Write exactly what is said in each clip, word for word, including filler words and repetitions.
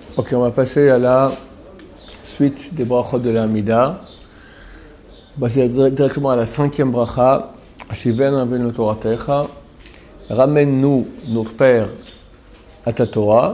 Ok, on va passer à la suite des brachot de la Amida. On va passer directement à la cinquième bracha. Ashiven avenu Toratecha. Ramène-nous, notre Père, à ta Torah.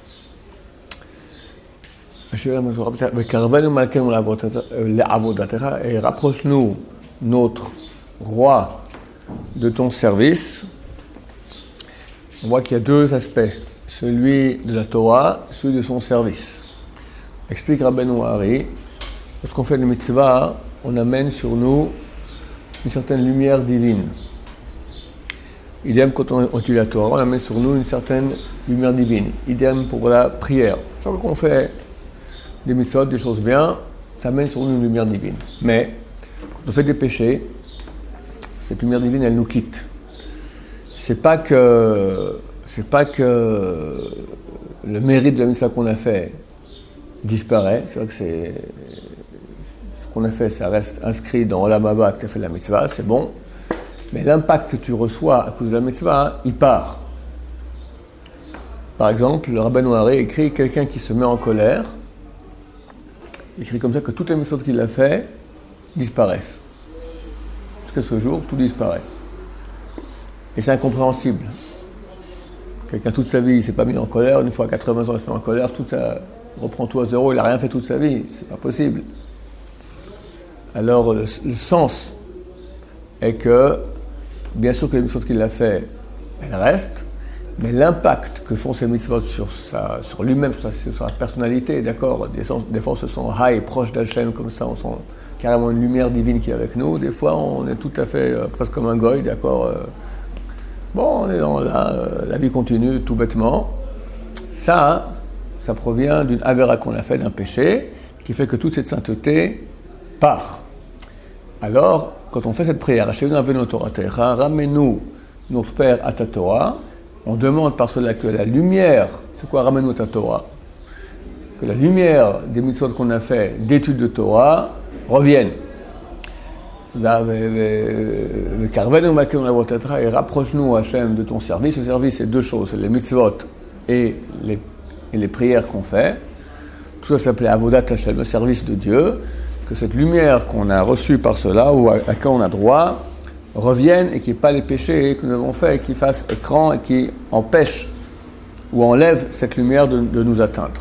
Et rapproche-nous, notre roi, de ton service. On voit qu'il y a deux aspects, celui de la Torah, celui de son service. Explique Rabbeinu Hari, lorsqu'on fait le mitzvah, on amène sur nous une certaine lumière divine. Idem quand on utilise la Torah, on amène sur nous une certaine lumière divine. Idem pour la prière. Chaque fois qu'on fait des mitzvot, des choses bien, ça amène sur nous une lumière divine. Mais quand on fait des péchés, cette lumière divine, elle nous quitte. C'est pas que, c'est pas que le mérite de la mitzvah qu'on a fait disparaît. C'est vrai que c'est, ce qu'on a fait, ça reste inscrit dans Olam Haba que tu as fait la mitzvah, c'est bon. Mais l'impact que tu reçois à cause de la mitzvah, il part. Par exemple, le Rabbeinu Hari écrit quelqu'un qui se met en colère, il écrit comme ça que toutes les mitzvot qu'il a fait disparaissent. Jusqu'à ce jour, tout disparaît. Et c'est incompréhensible. Quelqu'un toute sa vie, il ne s'est pas mis en colère, une fois à quatre-vingts ans, il se met en colère, tout ça reprend tout à zéro, il n'a rien fait toute sa vie. C'est pas possible. Alors, le, le sens est que, bien sûr que les mitzvot qu'il a fait, elles restent, mais l'impact que font ces mitzvot sur, sa, sur lui-même, sur sa, sur sa personnalité, d'accord, des, sens, des fois on se sent high, proche d'Hachem, comme ça, on sent carrément une lumière divine qui est avec nous. Des fois, on est tout à fait euh, presque comme un goy, d'accord. Euh, bon, on est dans la, euh, la vie continue, tout bêtement. Ça, ça provient d'une avéra qu'on a fait, d'un péché, qui fait que toute cette sainteté part. Alors, quand on fait cette prière, Ashiven avenu Toratecha, ramène-nous, notre Père, à ta Torah, on demande par cela que la lumière, c'est quoi ramène-nous à ta Torah? Que la lumière des mitzvot qu'on a fait, d'études de Torah, revienne. Et rapproche-nous, Hachem, de ton service. Le service, c'est deux choses, c'est les mitzvot et les, et les prières qu'on fait. Tout ça s'appelait Avodat Hachem, le service de Dieu. Que cette lumière qu'on a reçue par cela, ou à, à quoi on a droit, revienne et qu'il n'y ait pas les péchés que nous avons faits, qui fassent écran et qui empêchent ou enlèvent cette lumière de, de nous atteindre.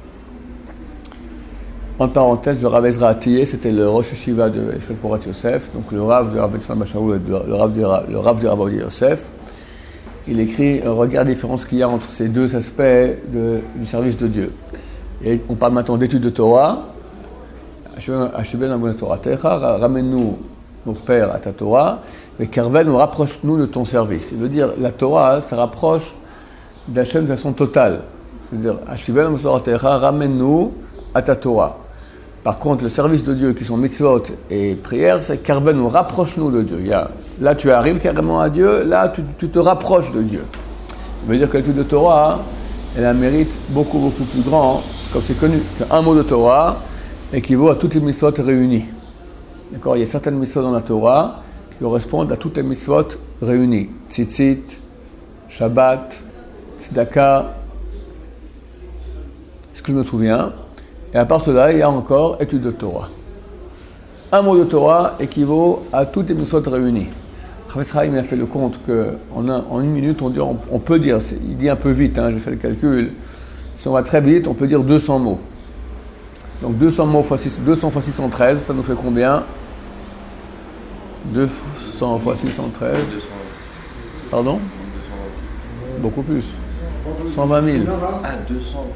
En parenthèse, le Rav Ezra Atiyeh, c'était le Rosh Yeshiva de Eshel Porat Yosef, donc le Rav de Rav Yitzhak Shaul, le Rav de le Rav de Rav Odia Yosef. Il écrit, regarde la différence qu'il y a entre ces deux aspects de, du service de Dieu. Et on parle maintenant d'études de Torah. Ashiven avenu Toratecha, ramène-nous, notre Père, à ta Torah, mais Karven, rapproche-nous de ton service. Il veut dire, la Torah, ça rapproche d'Hachem de façon totale. C'est-à-dire, Ashiven avenu Toratecha, ramène-nous à ta Torah. Par contre, le service de Dieu, qui sont mitzvot et prières, c'est Karven, rapproche-nous de Dieu. Il y a, là, tu arrives carrément à Dieu, là, tu, tu te rapproches de Dieu. Ça veut dire que l'étude de Torah, elle a un mérite beaucoup, beaucoup plus grand, comme c'est connu, qu'un mot de Torah équivaut à toutes les mitzvot réunies. D'accord, il y a certaines mitzvot dans la Torah qui correspondent à toutes les mitzvot réunies. Tzitzit, Shabbat, Tzedaka, ce que je me souviens. Et à part cela, il y a encore étude de Torah. Un mot de Torah équivaut à toutes les mitzvot réunies. Chafetz Chaim a fait le compte qu'en un, en une minute, on, dit, on, on peut dire, il dit un peu vite, hein, j'ai fait le calcul, si on va très vite, on peut dire deux cents mots. Donc deux cents mots fois six, deux cents fois six cent treize, ça nous fait combien? deux cents fois six cent treize. Pardon? Beaucoup plus. cent vingt mille. Ah, deux cents.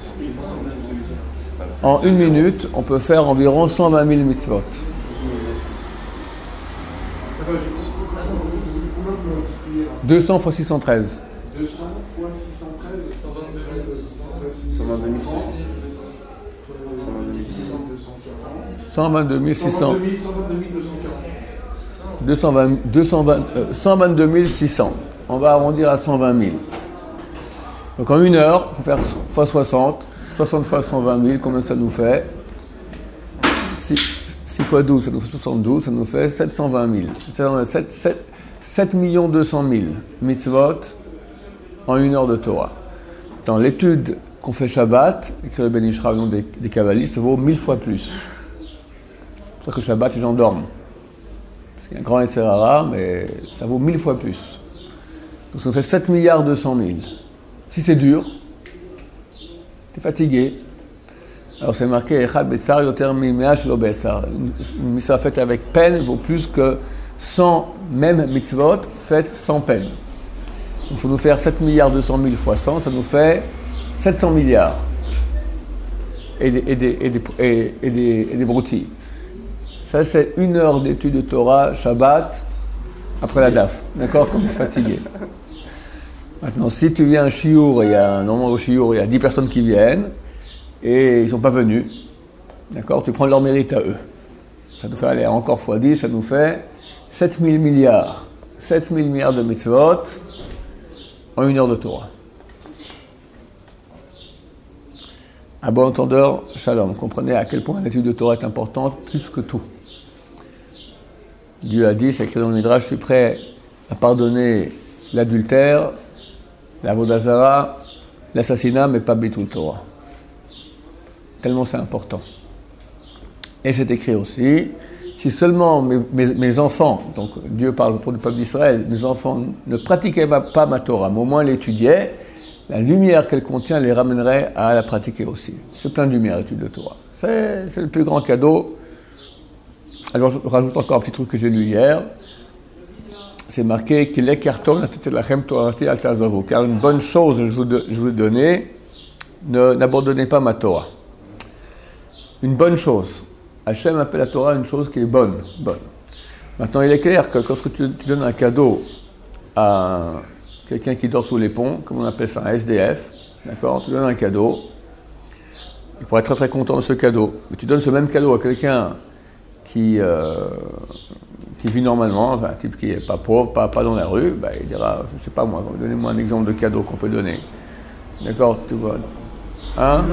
En une minute, on peut faire environ cent vingt mille mitzvot. deux cents fois six cent treize. deux cents fois six cent treize, cent vingt-deux mille six cents. cent vingt-deux mille six cents. deux cent vingt, deux cent vingt, euh, cent vingt-deux mille six cents. On va arrondir à cent vingt mille. Donc en une heure, il faut faire fois soixante. soixante fois cent vingt mille, combien ça nous fait? six fois douze, ça nous fait soixante-douze, ça nous fait sept cent vingt mille. sept millions deux cent mille mitzvot en une heure de Torah. Dans l'étude qu'on fait Shabbat, écrit le Ben Ishra au nom des, des kabbalistes, vaut mille fois plus. C'est pour ça que Shabbat, les gens dorment. Parce qu'il y a un grand Yetzer Hara, mais ça vaut mille fois plus. Donc ça fait sept milliards deux cent mille. Si c'est dur, t'es fatigué. Alors c'est marqué Echad Betsar Yoter Mimea Shelo Betsar. Une mitzvah faite avec peine vaut plus que cent mêmes mitzvot faites sans peine. Il faut nous faire sept milliards deux cent mille fois cent, ça nous fait sept cents milliards. Et des, et des, et des, et, et des, et des broutilles. Ça, c'est une heure d'étude de Torah, Shabbat, après la D A F. D'accord? Quand tu es fatigué. Maintenant, si tu viens à un shiur, il y a un moment au shiur, il y a dix personnes qui viennent, et ils ne sont pas venus. D'accord? Tu prends leur mérite à eux. Ça nous fait aller encore fois dix, ça nous fait sept mille milliards. sept mille milliards de mitzvot en une heure de Torah. À bon entendeur, shalom. Comprenez à quel point l'étude de Torah est importante, plus que tout. Dieu a dit, c'est écrit dans le Midrash, je suis prêt à pardonner l'adultère, la vodazara, l'assassinat, mais pas Bitul Torah. Tellement c'est important. Et c'est écrit aussi, si seulement mes, mes, mes enfants, donc Dieu parle pour le peuple d'Israël, mes enfants ne pratiquaient pas ma Torah, mais au moins l'étudiaient, la lumière qu'elle contient les ramènerait à la pratiquer aussi. C'est plein de lumière, l'étude de Torah. C'est, c'est le plus grand cadeau. Alors je rajoute encore un petit truc que j'ai lu hier. C'est marqué qu'il est carton, car une bonne chose je vous, je vous donner, ne, n'abandonnez pas ma Torah. Une bonne chose. Hachem appelle la Torah une chose qui est bonne. bonne. Maintenant, il est clair que quand tu, tu donnes un cadeau à quelqu'un qui dort sous les ponts, comme on appelle ça un S D F, d'accord, tu donnes un cadeau, il pourrait être très très content de ce cadeau. Mais tu donnes ce même cadeau à quelqu'un qui, euh, qui vit normalement, enfin un type qui n'est pas pauvre, pas, pas dans la rue, bah, il dira, je ne sais pas moi, donnez-moi un exemple de cadeau qu'on peut donner. D'accord, tu vois. Hein?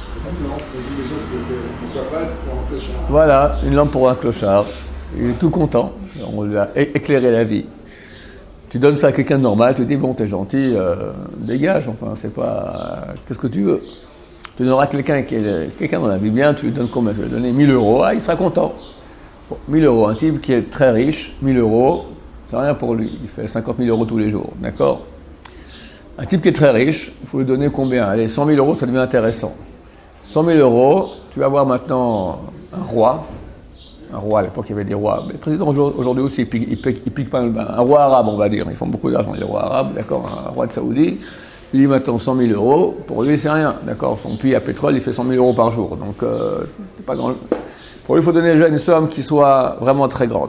Voilà, une lampe pour un clochard. Il est tout content. On lui a éclairé la vie. Tu donnes ça à quelqu'un de normal, tu dis bon, t'es gentil, euh, dégage. Enfin, c'est pas. Euh, qu'est-ce que tu veux? Tu donneras à quelqu'un qui est quelqu'un dans la vie bien, tu lui donnes combien? Tu lui donnes mille euros, ah, il sera content. Bon, mille euros, un type qui est très riche, mille euros, c'est rien pour lui. Il fait cinquante mille euros tous les jours, d'accord? Un type qui est très riche, il faut lui donner combien? Allez, cent mille euros, ça devient intéressant. cent mille euros, tu vas avoir maintenant un roi. Un roi, à l'époque, il y avait des rois. Mais le président, aujourd'hui aussi, il pique, il pique, il pique pas mal. Un roi arabe, on va dire. Ils font beaucoup d'argent, les rois arabes, d'accord? Un roi de Saoudi, il dit maintenant cent mille euros. Pour lui, c'est rien, d'accord? Son puits à pétrole, il fait cent mille euros par jour. Donc, euh, c'est pas grand. Pour lui, il faut donner déjà une somme qui soit vraiment très grande.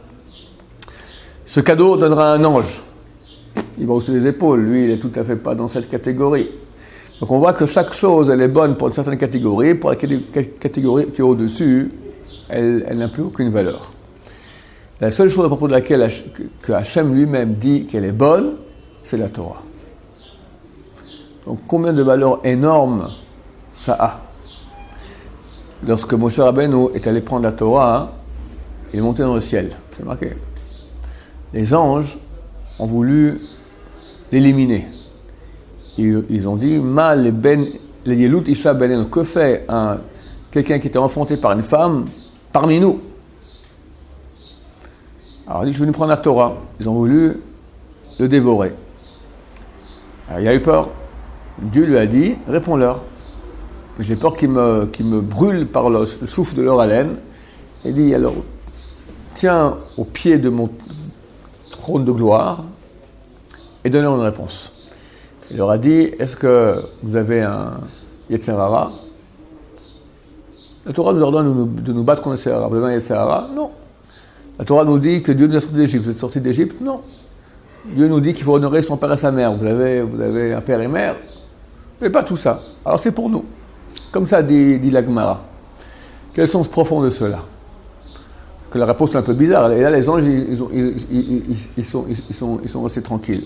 Ce cadeau donnera un ange. Il va hausser les épaules. Lui, il est tout à fait pas dans cette catégorie. Donc, on voit que chaque chose, elle est bonne pour une certaine catégorie. Pour la catégorie qui est au-dessus, elle, elle n'a plus aucune valeur. La seule chose à propos de laquelle que Hachem lui-même dit qu'elle est bonne, c'est la Torah. Donc, combien de valeurs énormes ça a? Lorsque Moshe Rabbeinu est allé prendre la Torah, hein, il est monté dans le ciel. C'est marqué. Les anges ont voulu l'éliminer. Ils, ils ont dit, Ma le ben, le yelut isha benen, que fait un, quelqu'un qui était enfanté par une femme parmi nous? Alors il dit, je suis venu prendre la Torah. Ils ont voulu le dévorer. Alors, il a eu peur. Dieu lui a dit, réponds-leur. J'ai peur qu'ils me, qu'ils me brûlent par le, le souffle de leur haleine. Il dit, alors, tiens au pied de mon trône de gloire et donnez-leur une réponse. Il leur a dit, est-ce que vous avez un Yetzer Hara? La Torah nous ordonne de nous, de nous battre contre le Yetzer Hara. Vous avez un Yetzer Hara? Non. La Torah nous dit que Dieu nous a sortis d'Égypte. Vous êtes sortis d'Égypte? Non. Dieu nous dit qu'il faut honorer son père et sa mère. Vous avez, vous avez un père et mère? Mais pas tout ça. Alors c'est pour nous. Comme ça dit, dit la Gemara. Quel sens profond de cela? Que la réponse est un peu bizarre. Et là, les anges, ils, ils, ont, ils, ils, ils, sont, ils, sont, ils sont restés tranquilles.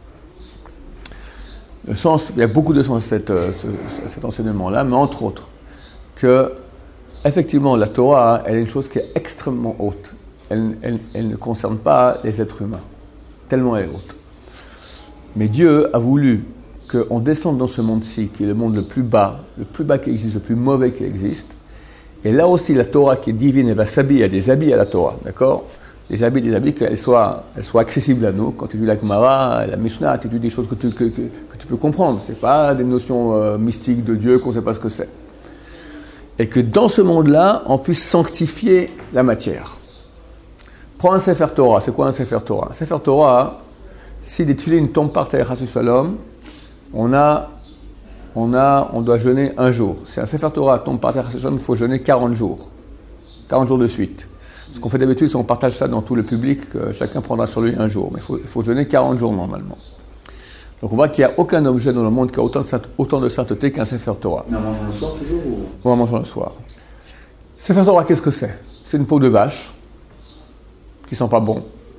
Le sens, il y a beaucoup de sens à cet, ce, cet enseignement-là, mais entre autres, que, effectivement, la Torah, elle est une chose qui est extrêmement haute. Elle, elle, elle ne concerne pas les êtres humains. Tellement elle est haute. Mais Dieu a voulu qu'on descende dans ce monde-ci, qui est le monde le plus bas, le plus bas qui existe, le plus mauvais qui existe. Et là aussi, la Torah qui est divine, elle va s'habiller à des habits à la Torah, d'accord? Des habits, des habits, qu'elles soient, elles soient accessibles à nous. Quand tu lis la Gemara, la Mishnah, tu dis des choses que tu, que, que, que tu peux comprendre. C'est pas des notions euh, mystiques de Dieu qu'on ne sait pas ce que c'est. Et que dans ce monde-là, on puisse sanctifier la matière. Prends un Sefer Torah. C'est quoi un Sefer Torah? Un Sefer Torah, si des tuilines tombent par terre, Chas Shalom, on a, on a, on doit jeûner un jour. Si un Sefer Torah tombe par terre, Chas Shalom, il faut jeûner quarante jours. quarante jours de suite. Ce qu'on fait d'habitude, c'est qu'on partage ça dans tout le public, que chacun prendra sur lui un jour. Mais il faut, il faut jeûner quarante jours normalement. Donc on voit qu'il n'y a aucun objet dans le monde qui a autant de, sainte, autant de sainteté qu'un Sefer Torah. Mais en mangeant le soir toujours ou... On va manger le soir. Sefer Torah, qu'est-ce que c'est? C'est une peau de vache qui sent pas bon.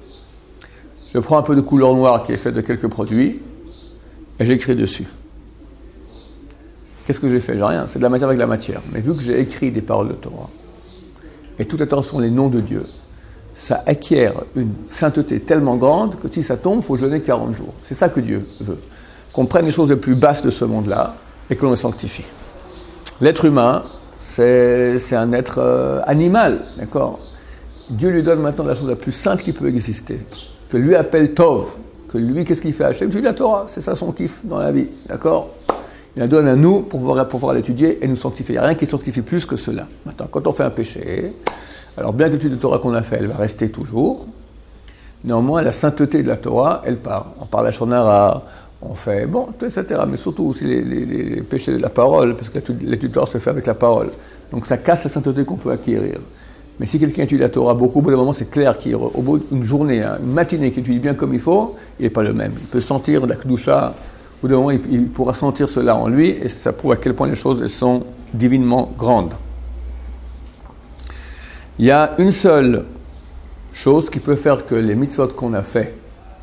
Je prends un peu de couleur noire qui est faite de quelques produits et j'écris dessus. Qu'est-ce que j'ai fait? J'ai rien. C'est de la matière avec de la matière. Mais vu que j'ai écrit des paroles de Torah, et toutes les Torahs sont les noms de Dieu, ça acquiert une sainteté tellement grande que si ça tombe, il faut jeûner quarante jours. C'est ça que Dieu veut. Qu'on prenne les choses les plus basses de ce monde-là et que l'on les sanctifie. L'être humain, c'est, c'est un être euh, animal, d'accord? Dieu lui donne maintenant la chose la plus sainte qui peut exister, que lui appelle Tov, que lui, qu'est-ce qu'il fait? Hachem, tu lis la Torah, c'est ça son kiff dans la vie, d'accord? Il la donne à nous pour pouvoir, pour pouvoir l'étudier et nous sanctifier. Il n'y a rien qui sanctifie plus que cela. Maintenant, quand on fait un péché, alors bien que l'étude de Torah qu'on a fait, elle va rester toujours. Néanmoins, la sainteté de la Torah, elle part. On parle à Shonara, on fait, bon, et cetera. Mais surtout aussi les, les, les péchés de la parole, parce que l'étude de Torah se fait avec la parole. Donc ça casse la sainteté qu'on peut acquérir. Mais si quelqu'un étudie la Torah beaucoup, au bout d'un moment, c'est clair qu'au bout d'une journée, hein, une matinée qu'il étudie bien comme il faut, il n'est pas le même. Il peut sentir la Kedusha. Au bout d'un moment, il, il pourra sentir cela en lui, et ça prouve à quel point les choses elles sont divinement grandes. Il y a une seule chose qui peut faire que les mitzvot qu'on a fait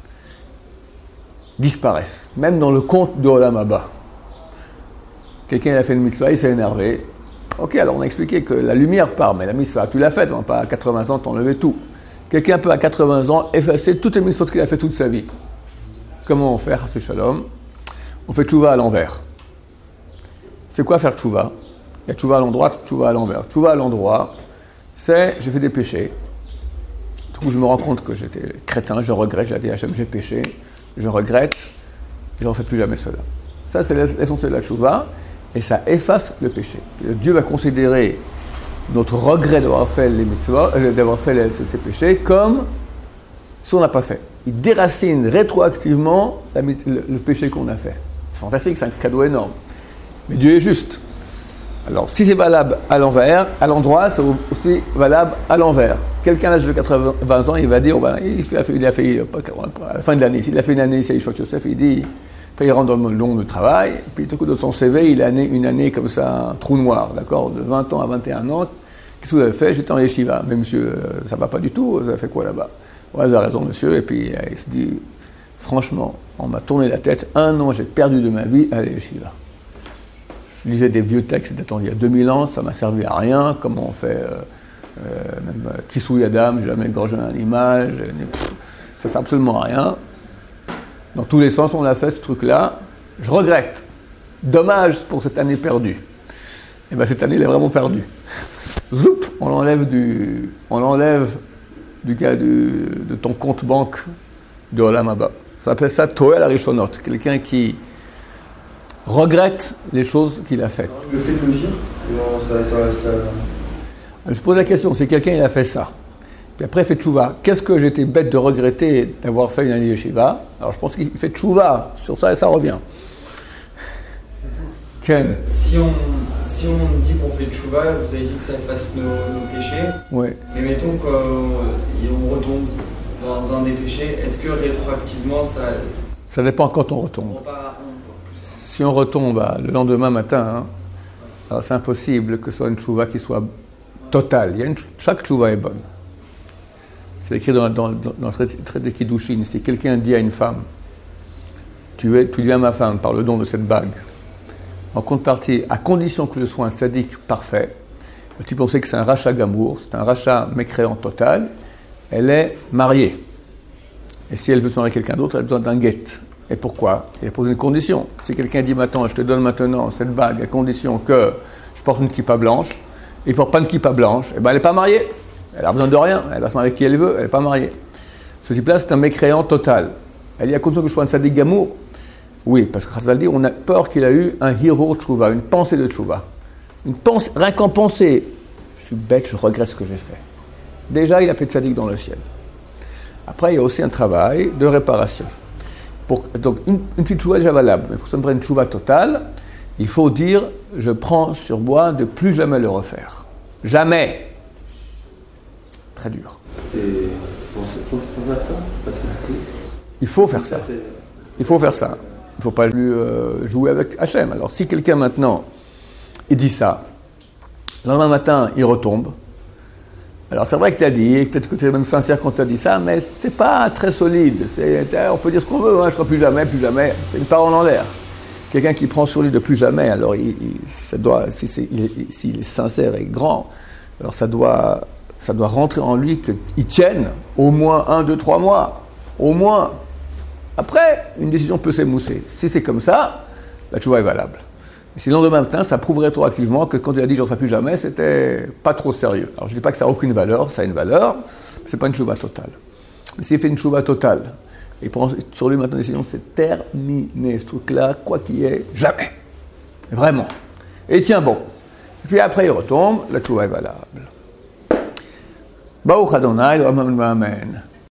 disparaissent, même dans le compte de Olam Haba. Quelqu'un a fait une mitzvah, il s'est énervé. Ok, alors on a expliqué que la lumière part, mais la mitzvah, tu l'as faite, on n'a pas à quatre-vingts ans t'enlever tout. Quelqu'un peut à quatre-vingts ans effacer toutes les mitzvot qu'il a fait toute sa vie. Comment on fait, c'est shalom? On fait tchouva à l'envers. C'est quoi faire tchouva? Il y a tchouva à l'endroit, tchouva à l'envers. Tchouva à l'endroit, c'est j'ai fait des péchés. Du coup, je me rends compte que j'étais crétin, je regrette, je l'ai dit à Hachem, j'ai péché, je regrette, et je ne refais plus jamais cela. Ça, c'est l'essentiel de la tchouva, et ça efface le péché. Dieu va considérer notre regret d'avoir fait les mitzvot, euh, d'avoir fait les, ces, ces péchés comme si on n'a pas fait. Il déracine rétroactivement la, le, le péché qu'on a fait. C'est fantastique, c'est un cadeau énorme. Mais Dieu est juste. Alors, si c'est valable à l'envers, à l'endroit, c'est aussi valable à l'envers. Quelqu'un à l'âge de quatre-vingts ans, il va dire, oh ben, il, a fait, il a fait, à la fin de l'année, s'il a fait une année, c'est Yeshua Yosef, il dit, après il rentre dans le monde de travail, puis tout coup dans son C V, il a une année comme ça, un trou noir, d'accord, de vingt ans à vingt et un ans. Qu'est-ce que vous avez fait? J'étais en yeshiva. Mais monsieur, ça va pas du tout, vous avez fait quoi là-bas? Ouais, vous avez raison, monsieur. Et puis, il se dit, franchement, on m'a tourné la tête. Un an, j'ai perdu de ma vie à la yeshiva. Je lisais des vieux textes datant d'il y a deux mille ans, ça m'a servi à rien. Comment on fait, euh, euh, même euh, Kissou Yadam, j'ai jamais égorgé un animal, j'ai, pff, ça sert absolument à rien. Dans tous les sens, on a fait ce truc-là. Je regrette. Dommage pour cette année perdue. Et bien, cette année, elle est vraiment perdue. Zoup, on l'enlève du, on l'enlève du cas du, de ton compte banque de Olam Haba. Ça s'appelle ça Toel Arishonot, quelqu'un qui regrette les choses qu'il a faites. Le fait de le dire, non, ça, ça, ça... Je pose la question, si quelqu'un il a fait ça, puis après il fait tchouva, qu'est-ce que j'étais bête de regretter d'avoir fait une année yeshiva? Alors je pense qu'il fait tchouva sur ça et ça revient. Ken. Si on, si on dit qu'on fait tchouva, vous avez dit que ça efface nos, nos péchés. Oui. Mais mettons qu'on retombe dans un des péchés, est-ce que rétroactivement ça... Ça dépend quand on retombe. On repart à un, plus. Si on retombe bah, le lendemain matin, hein, alors c'est impossible que ce soit une tchouva qui soit totale. Il y a une, chaque tchouva est bonne. C'est écrit dans, dans, dans le traité de Kiddushin. Si quelqu'un dit à une femme, tu, es, tu deviens ma femme par le don de cette bague, en contrepartie, à condition que je sois un sadique parfait, le type on sait que c'est un rachat gamour, c'est un rachat mécréant total, elle est mariée. Et si elle veut se marier avec quelqu'un d'autre, elle a besoin d'un guet. Et pourquoi? Il a posé une condition. Si quelqu'un dit maintenant, je te donne maintenant cette bague à condition que je porte une kippa blanche, et il ne porte pas une kippa blanche, eh ben elle n'est pas mariée. Elle a besoin de rien. Elle va se marier avec qui elle veut, elle n'est pas mariée. Ce type-là, c'est un mécréant total. Elle dit à condition que je sois un tzaddik gamour. Oui, parce que Chazal dit, on a peur qu'il a eu un hiro tchouva, une pensée de tchouva. Une pensée, rien qu'en penser, je suis bête, je regrette ce que j'ai fait. Déjà, il a fait tzaddik dans le ciel. Après, il y a aussi un travail de réparation. Pour, donc, une, une petite tchouva est déjà valable, mais pour que ça me prenne une tchouva totale, il faut dire, je prends sur moi de plus jamais le refaire. Jamais. Très dur. C'est. Faut faire ça, pas de Il faut faire ça. Il faut faire ça. Il ne faut pas lui euh, jouer avec Hachem. Alors, si quelqu'un maintenant, il dit ça, le lendemain matin, il retombe. Alors, c'est vrai que tu as dit, peut-être que tu es même sincère quand tu as dit ça, mais ce n'était pas très solide. C'est, on peut dire ce qu'on veut, hein, je ne serai plus jamais, plus jamais. C'est une parole en l'air. Quelqu'un qui prend sur lui de plus jamais, alors, il, il, ça doit, si c'est, il, s'il est sincère et grand, alors ça doit, ça doit rentrer en lui qu'il tienne au moins un, deux, trois mois. Au moins. Après, une décision peut s'émousser. Si c'est comme ça, la tchouva est valable. Et sinon, demain matin, ça prouve rétroactivement que quand il a dit « j'en ferai plus jamais », c'était pas trop sérieux. Alors, je ne dis pas que ça n'a aucune valeur, ça a une valeur, mais ce n'est pas une tchouva totale. Mais s'il fait une tchouva totale, et prend sur lui maintenant une décision, c'est terminé, ce truc-là, quoi qu'il y ait, jamais. Vraiment. Et il tient bon. Et puis après, il retombe, la tchouva est valable. Baruch Adonai, Amen.